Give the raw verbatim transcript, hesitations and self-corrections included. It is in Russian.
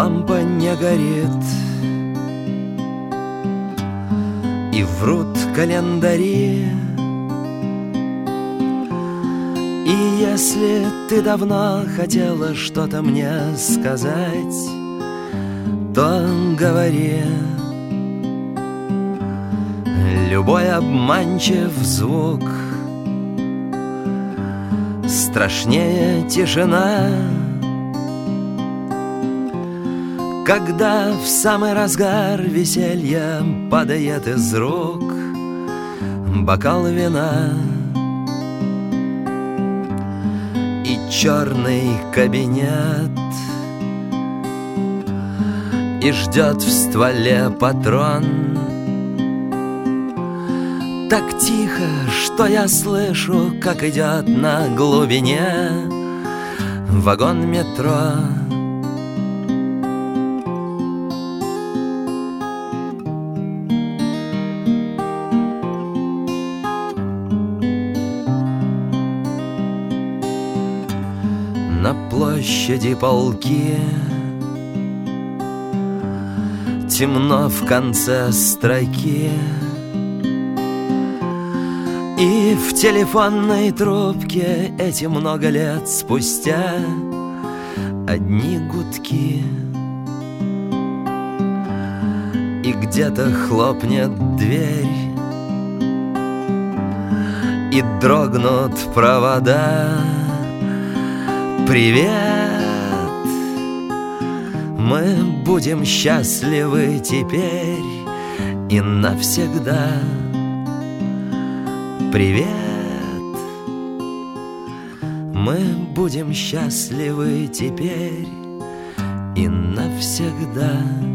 лампа не горит, и врут календари. И если ты давно хотела что-то мне сказать, то говори. Любой обманчив звук страшнее тишина, когда в самый разгар веселья падает из рук бокал вина. И черный кабинет, и ждет в стволе патрон. Так тихо, что я слышу, как идет на глубине вагон метро. На площади полки, темно в конце строки, и в телефонной трубке эти много лет спустя одни гудки. И где-то хлопнет дверь, и дрогнут провода. Привет, мы будем счастливы теперь и навсегда. Привет, мы будем счастливы теперь и навсегда.